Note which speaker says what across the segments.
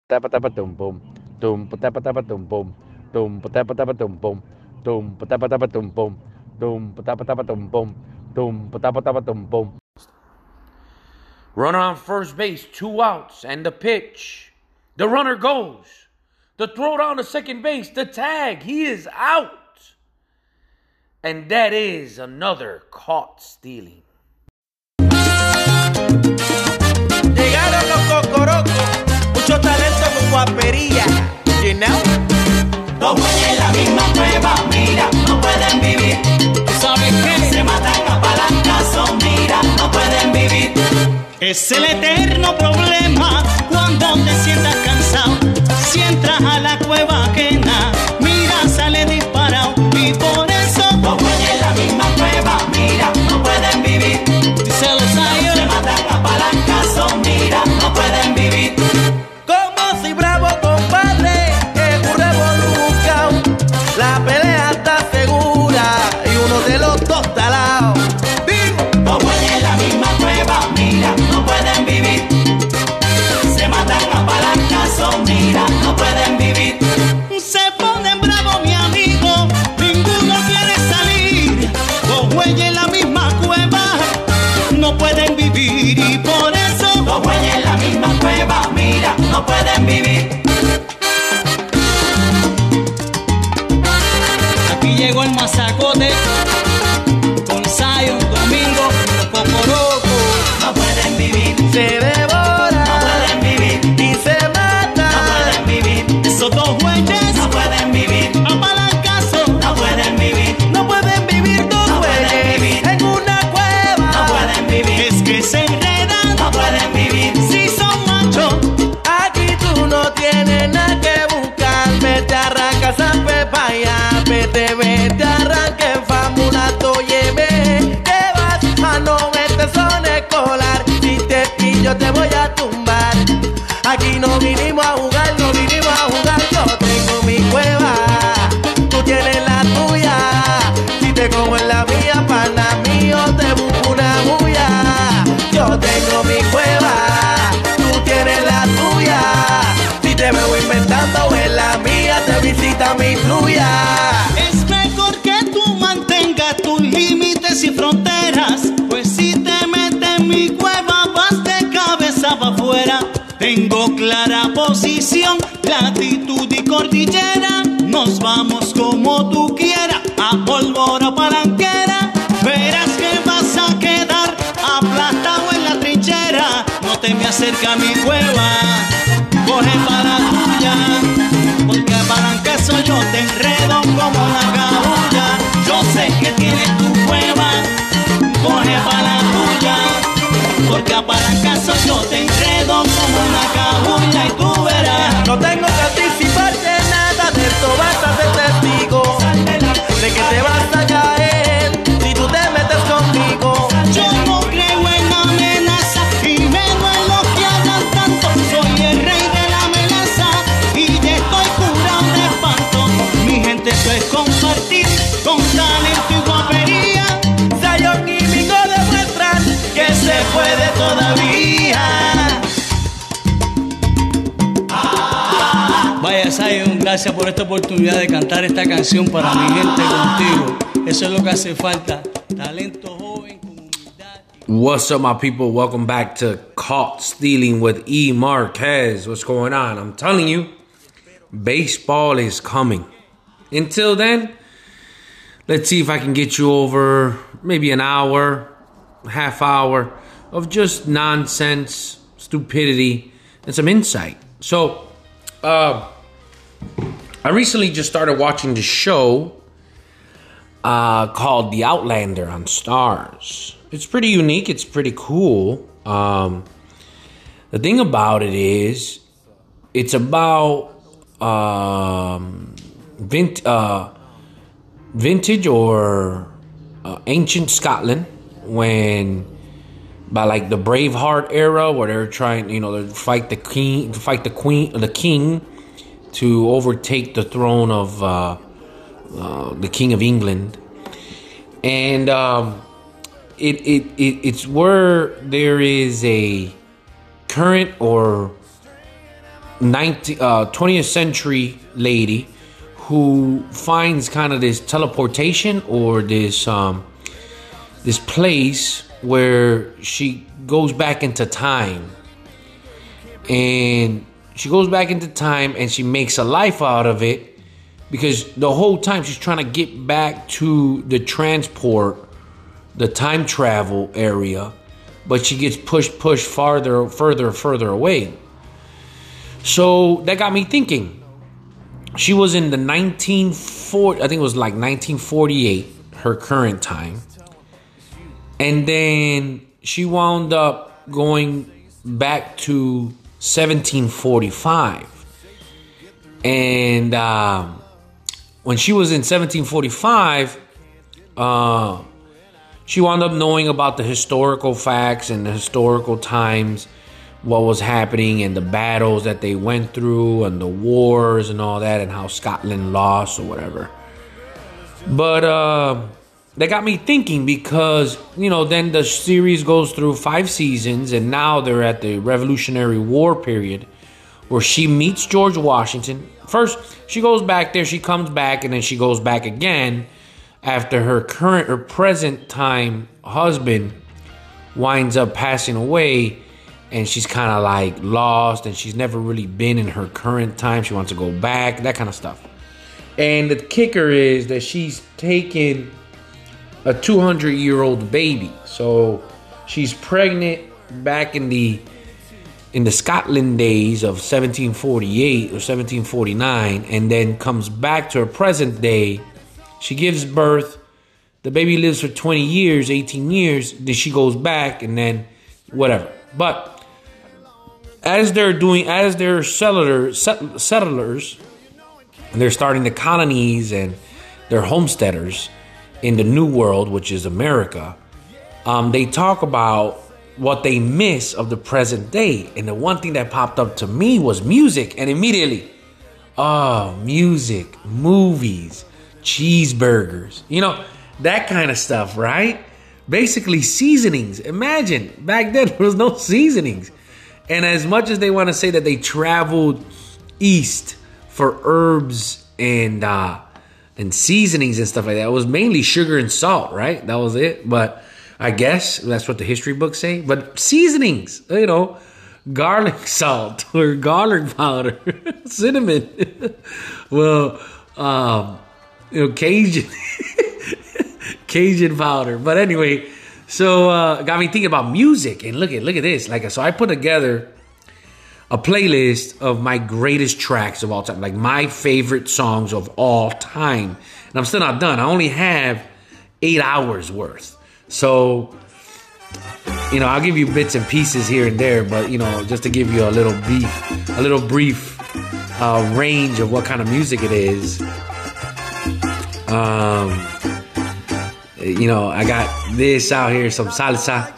Speaker 1: tapa tapa tum tapa tapa tum tapa tapa tum tapa tapa tum tapa tapa tum tapa tapa Runner on first base, 2 outs, and the pitch. The runner goes. The throw down to second base, the tag, he is out. And that is another caught stealing.
Speaker 2: Llegaron los cocorocos, mucho talento con guapería, you know.
Speaker 3: Dos bueyes en la misma cueva, mira, no pueden vivir.
Speaker 2: ¿Tú sabes qué?
Speaker 3: Se matan a palancazos, mira, no pueden vivir.
Speaker 4: Es el eterno problema cuando te sientas cansado. Si entras a la cueva ajena, mira, sale disparado. Y por eso
Speaker 3: dos bueyes en la misma cueva, mira, no pueden vivir.
Speaker 4: Díselo, Zion.
Speaker 3: Se matan a palancazos, mira, no pueden vivir.
Speaker 2: Como si bravo, compadre, es un revolucao. La pelea está segura y uno de los dos está al lado.
Speaker 3: Dos bueyes en la misma cueva, mira, no pueden vivir. Se matan a palancazos, mira, no pueden vivir.
Speaker 4: Se ponen bravos, mi amigo, ninguno quiere salir. Dos bueyes en la misma cueva, no pueden vivir. Y por eso
Speaker 3: dos bueyes en la misma cueva, mira, no pueden vivir.
Speaker 4: aquí llegó el mazacote con Zion, Domingo, los Cocorocos.
Speaker 3: No pueden vivir,
Speaker 2: Se devora,
Speaker 3: no pueden vivir,
Speaker 2: y se mata.
Speaker 3: no pueden vivir,
Speaker 4: Esos dos bueyes
Speaker 3: no pueden vivir,
Speaker 4: a palancazo.
Speaker 3: no pueden vivir,
Speaker 2: No pueden vivir dos
Speaker 3: No pueden
Speaker 2: güeyes
Speaker 3: vivir.
Speaker 2: en una cueva.
Speaker 3: no pueden vivir,
Speaker 4: Es que se enredan
Speaker 3: no pueden vivir.
Speaker 4: si son machos.
Speaker 2: Aquí tú no tienes nada que buscar. Vete, arranca San Pepaya. Vete, arranca en Famulato. Lleve, que vas a no verte son escolar. Si te pillo te voy a tumbar. Aquí no vinimos a jugar, no vinimos a jugar. Yo tengo mi cueva, tú tienes la tuya. Si te como en la mía, pana mío, te busco una bulla. Yo tengo mi cueva, tú tienes la tuya. Si te veo inventando en la mía, te visita mi fluya.
Speaker 4: Es mejor que tú mantengas tus límites y fronteras, pues si te metes en mi cueva vas de cabeza para afuera. Tengo clara posición, latitud y cordillera. Nos vamos como tú quieras, a pólvora palanquera. Verás que vas a quedar aplastado en la trinchera. No te me acerques a mi cueva, coge para la tuya, porque a palancazo yo te enredo como una cabulla. Yo sé que tienes tu cueva, coge para la tuya, porque a palancazo yo te enredo como una cabulla. Y tú verás,
Speaker 2: No tengo que anticiparte nada de esto, vas a ser testigo de que te vas a caer si tú te metes conmigo.
Speaker 4: yo no creo en amenaza y menos en los que hagan tanto. Soy el rey de la amenaza y ya estoy curado de espanto. Mi gente, eso es compartir con talento y guapería.
Speaker 2: Zion y Mingo demuestran que se puede todavía.
Speaker 4: Vaya, Zion, gracias por esta oportunidad de cantar esta canción para mi gente contigo. Eso es lo que hace falta. Talento joven con humildad.
Speaker 1: What's up, my people? Welcome back to Caught Stealing with E. Marquez. What's going on? I'm telling you, baseball is coming. Until then, let's see if I can get you over maybe an hour, half hour of just nonsense, stupidity, and some insight. So, I recently just started watching the show called The Outlander on Stars. It's pretty unique. It's pretty cool. The thing about it is, it's about vintage or ancient Scotland, when by like the Braveheart era, where they're trying, to fight the king to overtake the throne of the King of England, and it's where there is a current or 20th century lady who finds kind of this teleportation or this place where she goes back into time. And she goes back into time and she makes a life out of it because the whole time she's trying to get back to the transport, the time travel area, but she gets pushed further away. So that got me thinking. She was in the 1940, I think it was like 1948, her current time. And then she wound up going back to 1745. And when she was in 1745, she wound up knowing about the historical facts and the historical times, what was happening and the battles that they went through and the wars and all that and how Scotland lost or whatever. But that got me thinking because, then the series goes through 5 seasons and now they're at the Revolutionary War period where she meets George Washington. First, she goes back there, she comes back, and then she goes back again after her present time husband winds up passing away, and she's kind of like lost and she's never really been in her current time. She wants to go back, that kind of stuff. And the kicker is that she's taken a 200-year-old baby. So she's pregnant back in the Scotland days of 1748 or 1749, and then comes back to her present day. She gives birth. The baby lives for 20 years, 18 years. Then she goes back and then whatever. But as they're settlers, and they're starting the colonies and they're homesteaders in the New World, which is America, they talk about what they miss of the present day. And the one thing that popped up to me was music. And immediately, music, movies, cheeseburgers, that kind of stuff, right? Basically seasonings. Imagine, back then there was no seasonings. And as much as they want to say that they traveled east for herbs and seasonings and stuff like that, it was mainly sugar and salt, right? That was it. But I guess that's what the history books say. But seasonings, garlic salt or garlic powder, cinnamon. Well, Cajun powder. But anyway, so got me thinking about music. And look at this. So I put together a playlist of my greatest tracks of all time, like my favorite songs of all time. And I'm still not done. I only have 8 hours worth. So, I'll give you bits and pieces here and there, but, just to give you a little brief range of what kind of music it is. I got this out here, some salsa,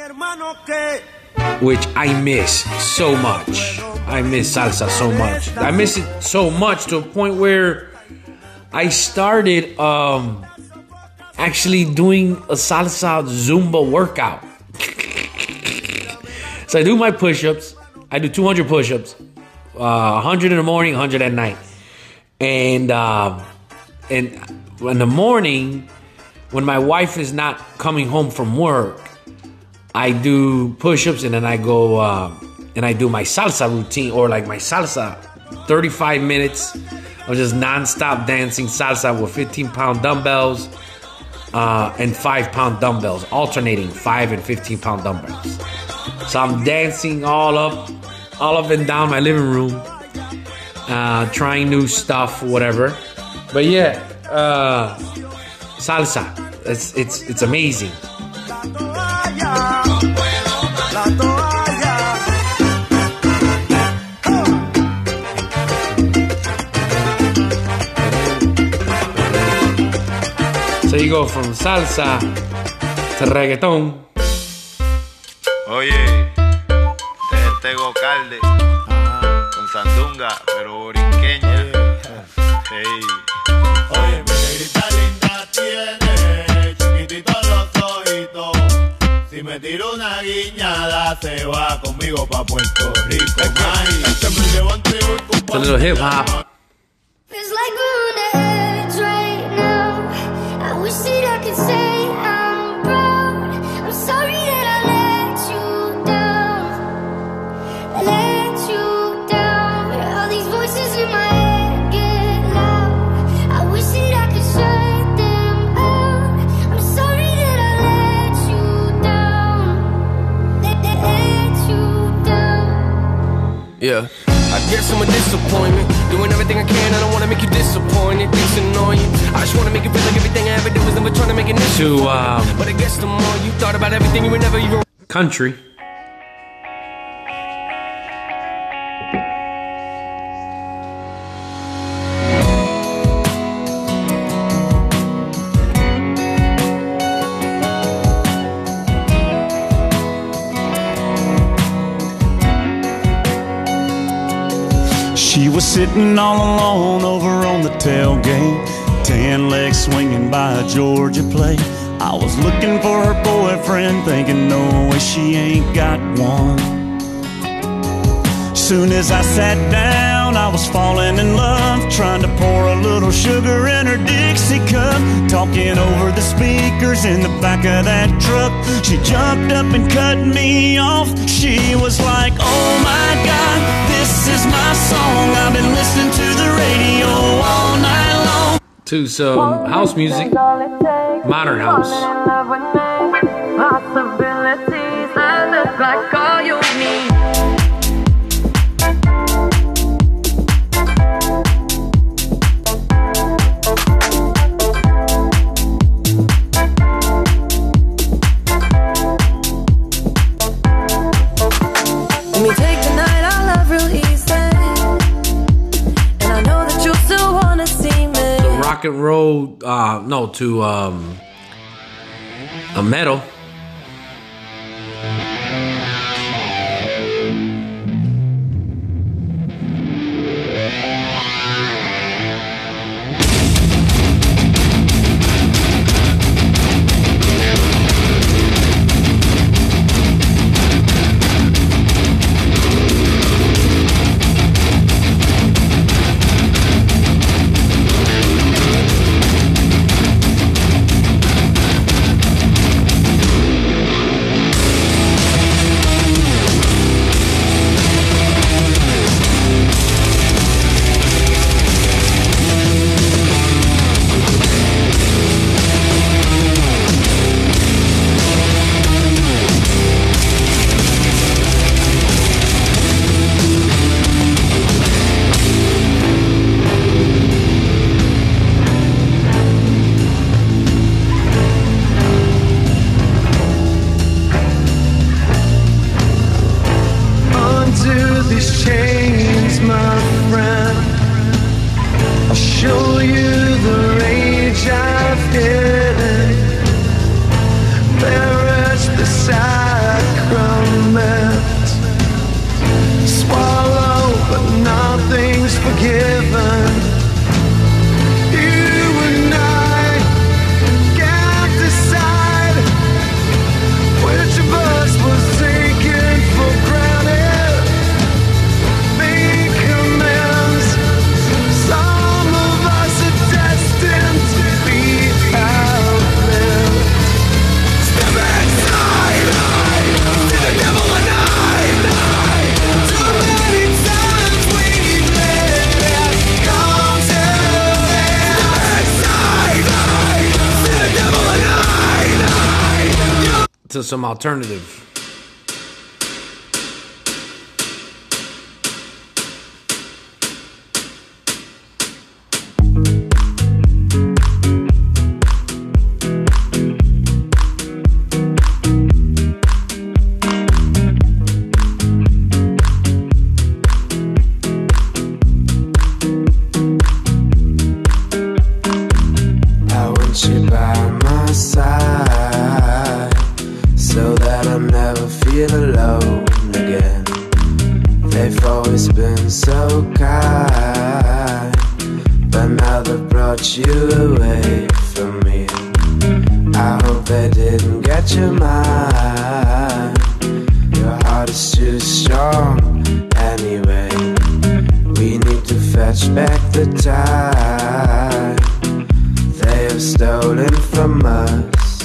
Speaker 1: which I miss so much. I miss salsa so much. I miss it so much to a point where I started actually doing a salsa Zumba workout. So I do my push-ups. I do 200 push-ups, 100 in the morning, 100 at night. And in the morning, when my wife is not coming home from work, I do push-ups and then I go and I do my salsa routine, or like my salsa, 35 minutes of just non-stop dancing salsa with 15-pound dumbbells and 5-pound dumbbells, alternating 5 and 15-pound dumbbells. So I'm dancing all up and down my living room, trying new stuff, whatever. But yeah, salsa, it's amazing. So you go from salsa to reggaeton.
Speaker 5: Oye, Tego Calde con sandunga, pero boriqueña. Hey.
Speaker 6: Oye, mi negrita linda tiene chiquititos los ojitos. Si me tiro una una guiñada se va conmigo pa' Puerto Rico. Este me llevo entre
Speaker 1: It's a little hip hop.
Speaker 7: Feels like we're on the edge right now. I wish that I could say I'm proud. I'm sorry that I let you down. Let you down. All these voices in my head get loud. I wish that I could shut them out. I'm sorry that I let you down. Let you down.
Speaker 2: Yeah, I guess I'm a disappointment. Doing everything I can, I don't wanna make you disappointed. Things annoying. I just wanna make you feel like everything I ever did was never trying to make an issue. But I guess the more you thought about everything, you were never even
Speaker 1: Country.
Speaker 4: She was sitting all alone over on the tailgate, tan legs swinging by a Georgia plate. I was looking for her boyfriend, thinking no way she ain't got one. Soon as I sat down, I was falling in love, trying to pour a little sugar in her Dixie cup, talking over the speakers in the back of that truck. She jumped up and cut me off. She was like, oh my God, this is my song. I've been listening to the radio all night long.
Speaker 1: To some house music. Modern house.
Speaker 7: Possibilities that look like all you need. Let me take the night I love real easy, and I know that you still wanna see me.
Speaker 1: Rock and roll, to a metal. To some alternative.
Speaker 8: I want you by my side, so that I never feel alone again. They've always been so kind, but now they've brought you away from me. I hope they didn't get your mind. is too strong anyway. We need to fetch back the time they have stolen from us.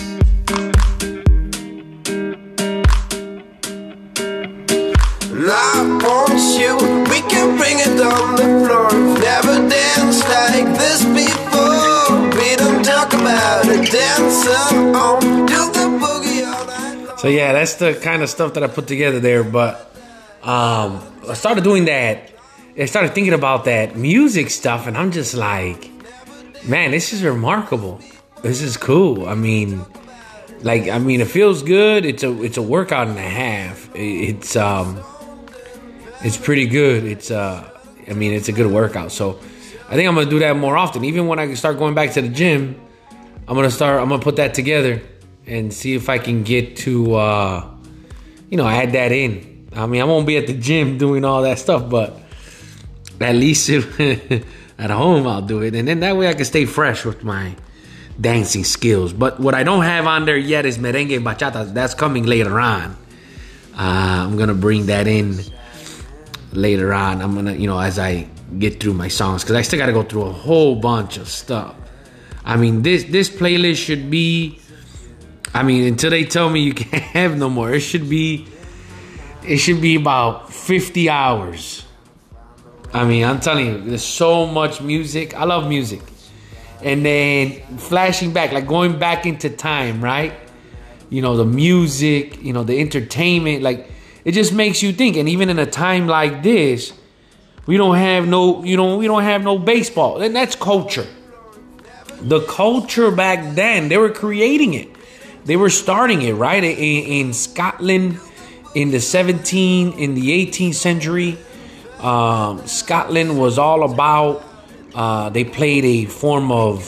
Speaker 8: And I want you, we can bring it on the floor. Never danced like this before. We don't talk about it, dance on, do the boogie all night long.
Speaker 1: So yeah, that's the kind of stuff that I put together there. But I started doing that. I started thinking about that music stuff, and I'm just like, man, this is remarkable. This is cool. I mean, it feels good. It's a workout and a half. It's pretty good. It's a good workout. So I think I'm gonna do that more often. Even when I start going back to the gym, I'm gonna put that together and see if I can get to add that in. I mean, I won't be at the gym doing all that stuff, but at least at home I'll do it, and then that way I can stay fresh with my dancing skills. But what I don't have on there yet is merengue and bachata. That's coming later on. I'm gonna bring that in later on. I'm gonna, as I get through my songs, because I still gotta go through a whole bunch of stuff. I mean, this playlist should be, until they tell me you can't have no more, it should be about 50 hours. I'm telling you, there's so much music. I love music. And then flashing back, like going back into time, right? The music, the entertainment, like it just makes you think. And even in a time like this, we don't have no baseball. And that's culture. The culture back then, they were creating it. They were starting it, right? In Scotland in the 18th century. Scotland was all about, they played a form of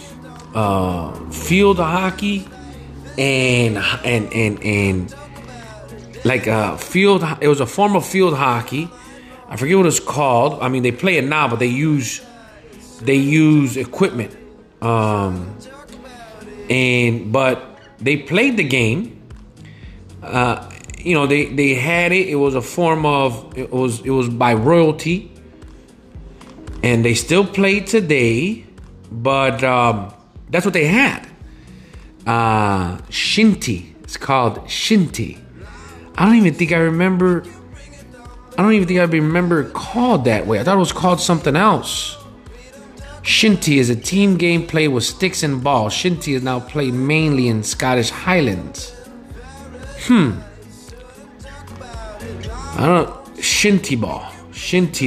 Speaker 1: field hockey and like it was a form of field hockey. I forget what it's called. They play it now, but they use equipment. But they played the game. They had it. It was a form of, it was by royalty, and they still play today. But that's what they had. Shinty. It's called Shinty. I don't even think I remember it called that way. I thought it was called something else. Shinty is a team game played with sticks and balls. Shinty is now played mainly in Scottish Highlands. Shinty ball. Shinty.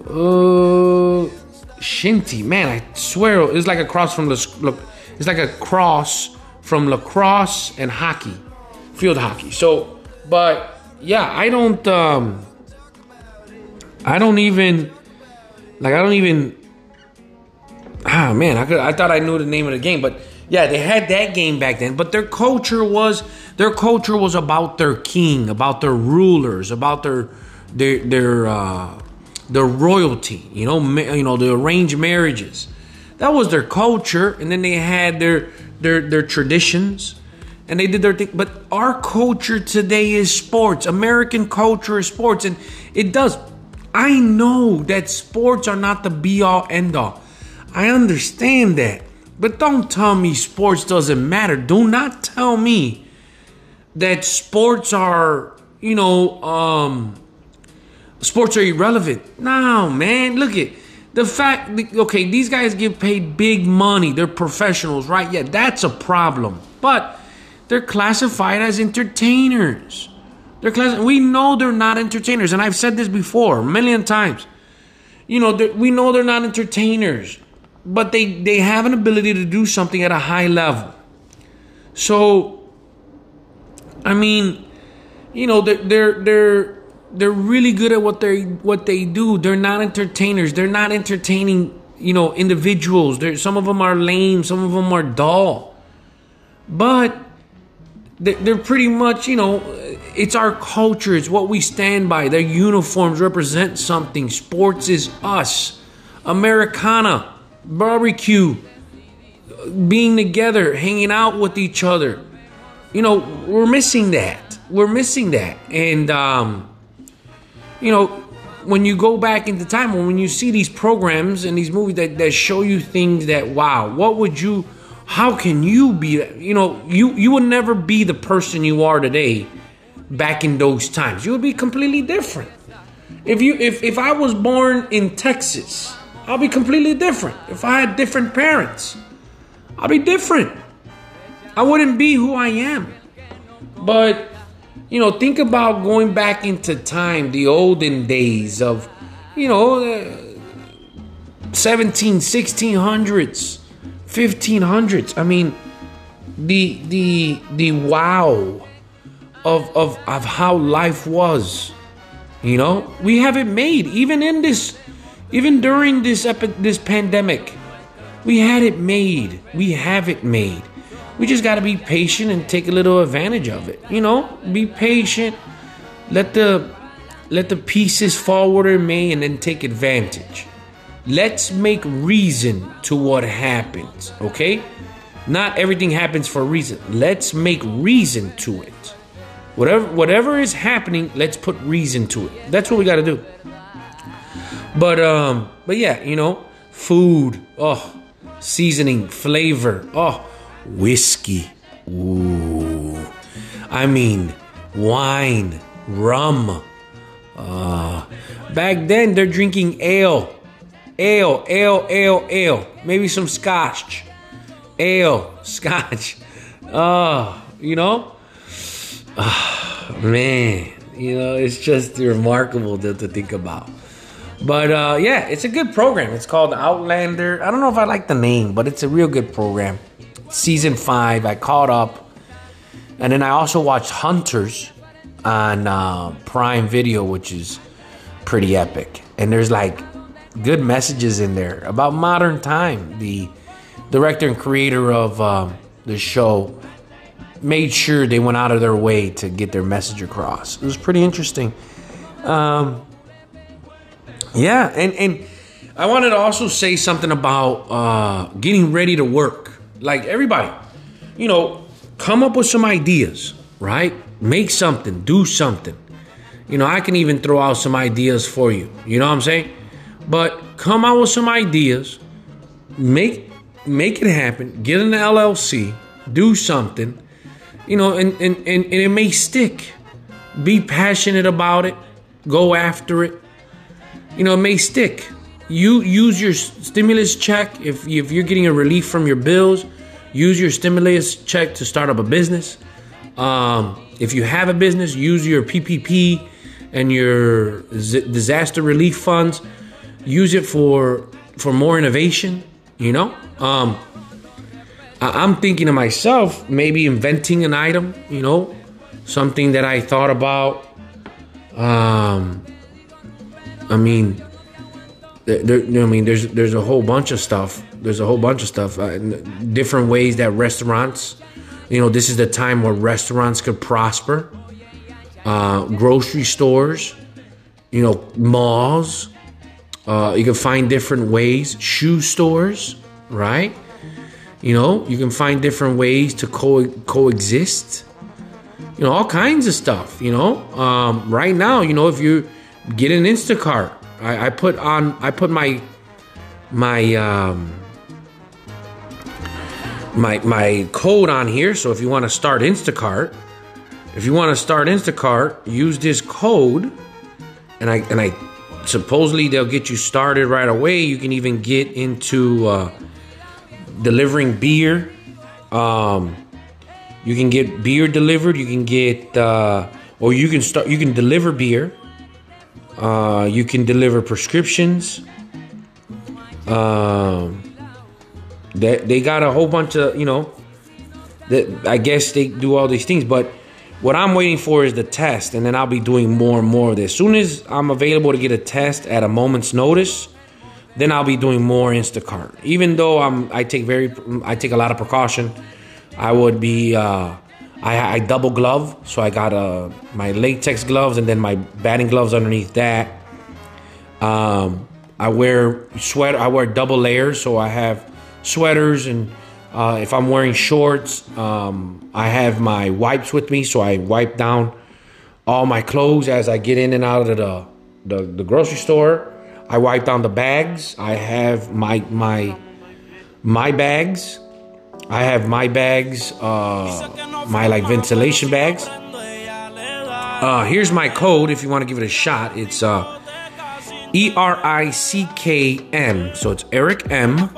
Speaker 1: Man, I swear it's like a cross from lacrosse and hockey, field hockey. So, but yeah, I don't even. I thought I knew the name of the game, but yeah, they had that game back then. But their culture was about their king, about their rulers, about their royalty. The arranged marriages. That was their culture, and then they had their traditions, and they did their thing. But our culture today is sports. American culture is sports, and it does. I know that sports are not the be all end all. I understand that. But don't tell me sports doesn't matter. Do not tell me that sports are, sports are irrelevant. No, man. Look at the fact. Okay, these guys get paid big money. They're professionals, right? Yeah, that's a problem. But they're classified as entertainers. We know they're not entertainers. And I've said this before a million times. We know they're not entertainers. But they have an ability to do something at a high level. So, they're really good at what they do. They're not entertainers. They're not entertaining, individuals. Some of them are lame. Some of them are dull. But they're pretty much, it's our culture. It's what we stand by. Their uniforms represent something. Sports is us. Americana. Barbecue, being together, hanging out with each other. We're missing that. we're missing that. And you know, when you go back into time, or when you see these programs and these movies that show you things that, wow, how can you be, you know, you would never be the person you are today back in those times. You would be completely different. If I was born in Texas, I'll be completely different. If I had different parents, I'll be different. I wouldn't be who I am. But, you know, think about going back into time, the olden days of, you know, 1600s, 1500s. I mean, the wow of how life was. You know, we have it made. Even during this pandemic, we had it made. We have it made. We just got to be patient and take a little advantage of it. You know, be patient. Let the pieces fall where they may, and then take advantage. Let's make reason to what happens. Okay, not everything happens for a reason. Let's make reason to it. Whatever is happening, let's put reason to it. That's what we got to do. But yeah, you know, food, seasoning, flavor, whiskey, ooh, I mean, wine, rum. Back then they're drinking ale, maybe some scotch, scotch. You know. Man, you know, it's just remarkable to think about. But yeah, it's a good program. It's called Outlander. I don't know if I like the name, but it's a real good program. Season 5, I caught up. And then I also watched Hunters on Prime Video, which is pretty epic. And there's like good messages in there about modern time. The director and creator of the show made sure they went out of their way to get their message across. It was pretty interesting. Yeah, and I wanted to also say something about getting ready to work. Like everybody, you know, come up with some ideas, right? Make something, do something. You know, I can even throw out some ideas for you. You know what I'm saying? But come out with some ideas, make it happen, get an LLC, do something. You know, and it may stick. Be passionate about it. Go after it. You know, it may stick. You use your stimulus check. If you're getting a relief from your bills, use your stimulus check to start up a business. If you have a business, use your PPP and your disaster relief funds. Use it for more innovation, you know. I'm thinking to myself, maybe inventing an item, you know, something that I thought about. I mean, there's a whole bunch of stuff. Different ways that restaurants, you know, this is the time where restaurants could prosper. Grocery stores, you know, malls. You can find different ways. Shoe stores, right? You know, you can find different ways to coexist. You know, all kinds of stuff, you know. Right now, you know, if you get an Instacart, I put my code on here. So if you want to start Instacart, use this code, and I supposedly they'll get you started right away. You can even get into delivering beer. You can get beer delivered. You can get or you can deliver beer. You can deliver prescriptions. They got a whole bunch of, you know, I guess they do all these things, but what I'm waiting for is the test, and then I'll be doing more and more of this. As soon as I'm available to get a test at a moment's notice, then I'll be doing more Instacart. Even though I take a lot of precaution. I would be I double glove, so I got my latex gloves and then my batting gloves underneath that. I wear double layers, so I have sweaters and If I'm wearing shorts, I have my wipes with me, so I wipe down all my clothes as I get in and out of the grocery store. I wipe down the bags. I have my bags. I have my bags, my like ventilation bags. Here's my code if you want to give it a shot. It's ERICKM. So it's Eric M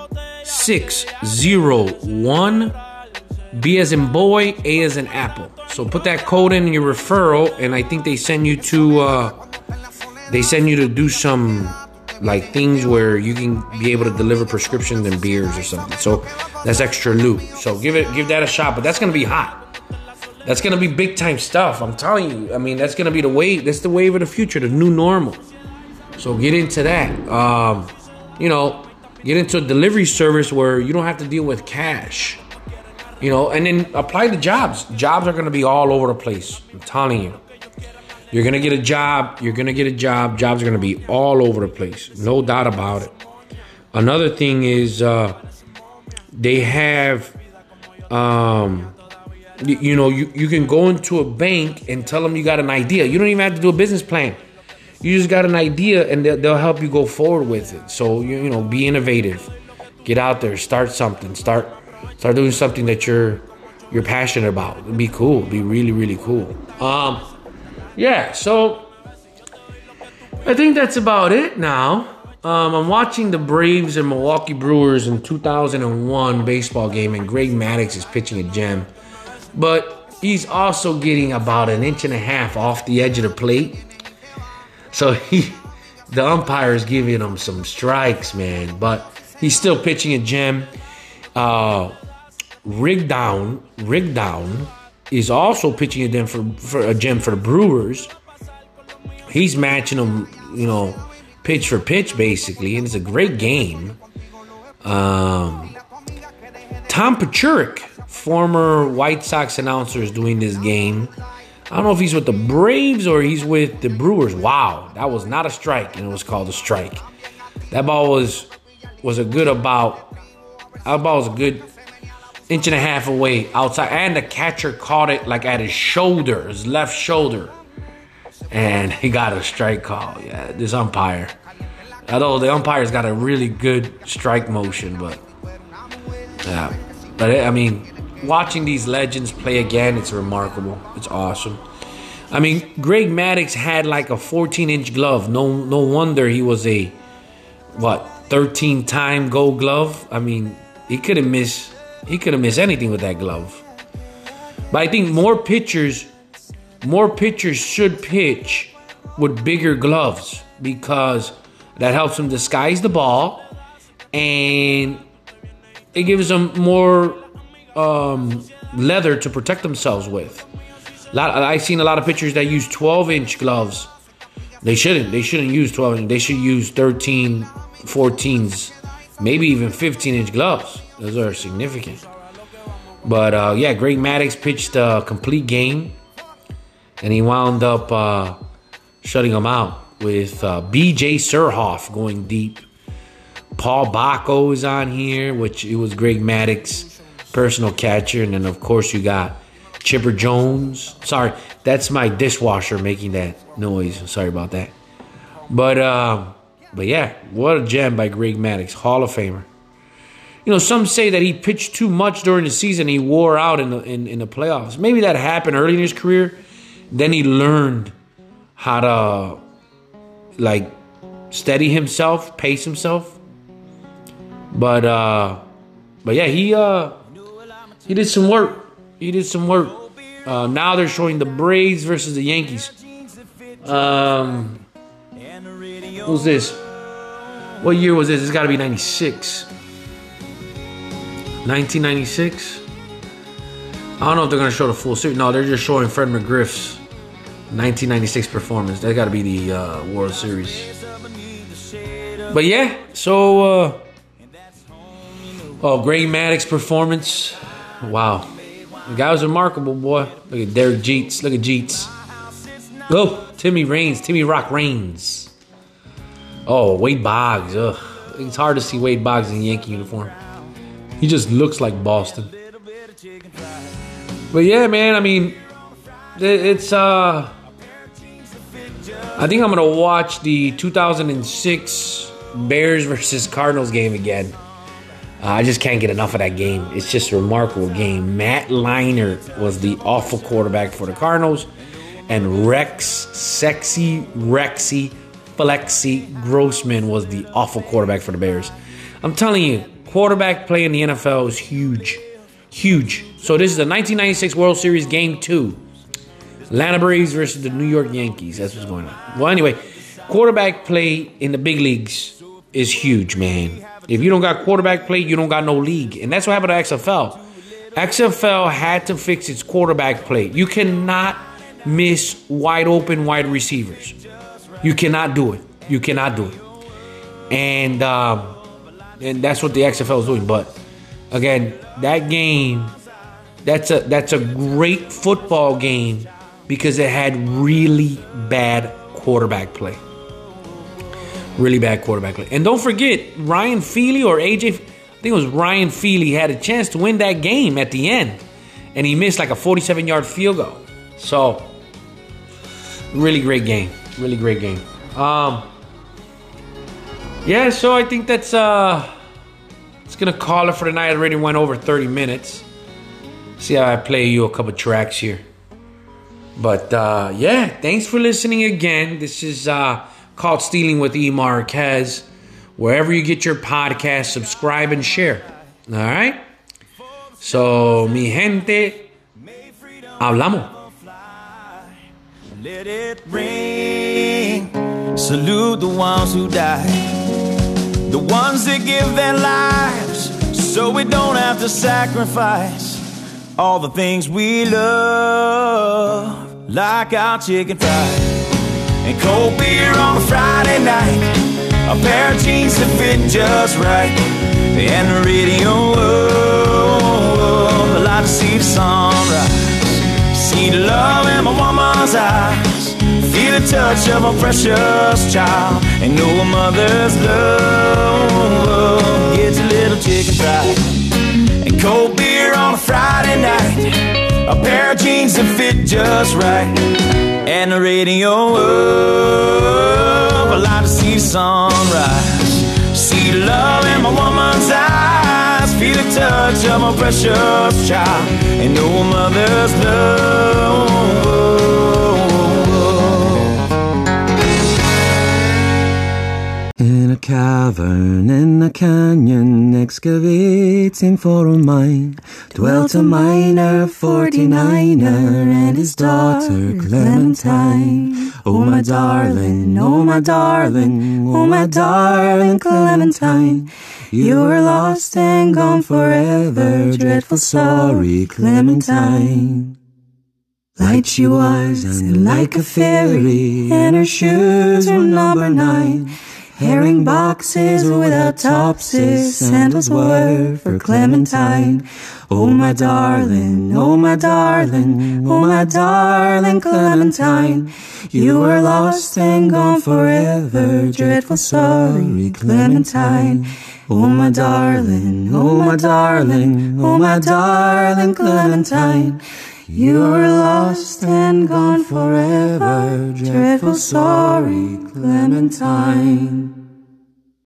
Speaker 1: 601. B as in boy, A as in apple. So put that code in your referral, and I think they send you to do some like things where you can be able to deliver prescriptions and beers or something. So that's extra loot. So give that a shot. But that's gonna be hot. That's gonna be big time stuff. I'm telling you. I mean, that's gonna be the wave. That's the wave of the future, the new normal. So get into that. Get into a delivery service where you don't have to deal with cash. And then apply the jobs. Jobs are gonna be all over the place. I'm telling you. You're going to get a job. Jobs are going to be all over the place. No doubt about it. Another thing is they have, you can go into a bank and tell them you got an idea. You don't even have to do a business plan. You just got an idea, and they'll help you go forward with it. So, be innovative. Get out there. Start something. Start doing something that you're passionate about. It'd be cool. It'd be really, really cool. Yeah, so I think that's about it now. I'm watching the Braves and Milwaukee Brewers in 2001 baseball game, and Greg Maddux is pitching a gem. But he's also getting about 1.5 inches off the edge of the plate. So the umpire is giving him some strikes, man. But he's still pitching a gem. Rigdown is also pitching a gem for the Brewers. He's matching them, pitch for pitch, basically, and it's a great game. Tom Paciorek, former White Sox announcer, is doing this game. I don't know if he's with the Braves or he's with the Brewers. Wow, that was not a strike, and it was called a strike. That ball was a good 1.5 inches away outside, and the catcher caught it like at his left shoulder, and he got a strike call. Yeah, this umpire, although the umpire's got a really good strike motion, but I mean, watching these legends play again, it's remarkable. It's awesome. I mean, Greg Maddux had like a 14-inch glove. No wonder he was a 13-time Gold Glove. I mean, he couldn't miss anything with that glove. But I think more pitchers should pitch with bigger gloves, because that helps them disguise the ball, and it gives them more leather to protect themselves with. I've seen a lot of pitchers that use 12-inch gloves. They shouldn't use 12-inch. They should use 13, 14s, maybe even 15-inch gloves. Those are significant. But, Greg Maddux pitched a complete game, and he wound up shutting him out with B.J. Surhoff going deep. Paul Bacco is on here, which it was Greg Maddux's personal catcher. And then, of course, you got Chipper Jones. Sorry, that's my dishwasher making that noise. Sorry about that. But yeah, what a gem by Greg Maddux, Hall of Famer. Some say that he pitched too much during the season. He wore out in the playoffs. Maybe that happened early in his career. Then he learned how to steady himself, pace himself. But yeah, he did some work. Now they're showing the Braves versus the Yankees. Who's this? What year was this? It's got to be 96. 1996. I don't know if they're going to show the full series. No, they're just showing Fred McGriff's 1996 performance. That got to be the World Series. But yeah, so Greg Maddux performance. Wow. The guy was remarkable, boy. Look at Derek Jeets. Look at Jeets. Oh, Timmy Rock Reigns. Oh, Wade Boggs. Ugh. It's hard to see Wade Boggs in a Yankee uniform. He just looks like Boston. But yeah, man, I mean, it's I think I'm gonna watch the 2006 Bears versus Cardinals game again. I just can't get enough of that game. It's just a remarkable game. Matt Leinart was the awful quarterback for the Cardinals, and Flexi Grossman was the awful quarterback for the Bears. I'm telling you, quarterback play in the NFL is huge. Huge. So this is the 1996 World Series Game 2. Atlanta Braves versus the New York Yankees. That's what's going on. Well, anyway, quarterback play in the big leagues is huge, man. If you don't got quarterback play, you don't got no league. And that's what happened to XFL. XFL had to fix its quarterback play. You cannot miss wide open wide receivers. You cannot do it. You cannot do it. And that's what the XFL is doing. But again, that game, that's a great football game because it had really bad quarterback play. Really bad quarterback play. And don't forget, Ryan Feely or AJ, I think it was Ryan Feely, had a chance to win that game at the end. And he missed like a 47-yard field goal. So, really great game. Really great game. Yeah, so I think that's it's gonna call it for the night. I already went over 30 minutes. See how I play you a couple tracks here. But yeah, thanks for listening again. This is Caught Stealing with E. Marquez. Wherever you get your podcast, subscribe and share. All right? So, mi gente, hablamos.
Speaker 2: Let it ring. Salute the ones who died, the ones that give their lives so we don't have to sacrifice all the things we love, like our chicken fried and cold beer on a Friday night, a pair of jeans that fit just right, and the radio. I like to see the sunrise, see the love in my woman's eyes, feel the touch of a precious child, and know a mother's love gets a little chicken fried and cold beer on a Friday night, a pair of jeans that fit just right, and the radio up. I like to see the sunrise, see the love in my woman's eyes, feel the touch of my precious child, and know a mother's love.
Speaker 9: In a cavern in a canyon, excavating for a mine, dwelt a miner, 49er, and his daughter Clementine. Oh my darling, oh my darling, oh my darling Clementine, you were lost and gone forever, dreadful sorry Clementine. Light she was and like a fairy, and her shoes were number 9. Herring boxes without topses, sandals were for Clementine. Oh my darling, oh my darling, oh my darling Clementine, you were lost and gone forever, dreadful sorry Clementine. Oh my darling, oh my darling, oh my darling Clementine, you were lost and gone forever, dreadful sorry Clementine.